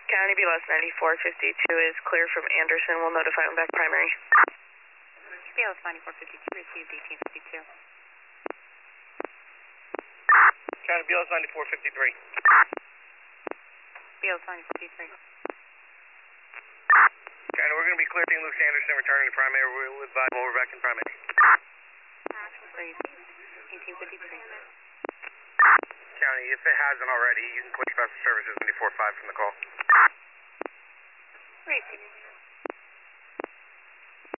County BLS 9452 is clear from Anderson. We'll notify him back primary. BLS 9452 received 1852. County BLS 9453. BLS 9453. County, we're going to be clear St. Luke's Anderson returning to primary. We'll advise when we're back in primary. Great. 1853. County, if it hasn't already, you can click Special Services 94.5 from the call. Great.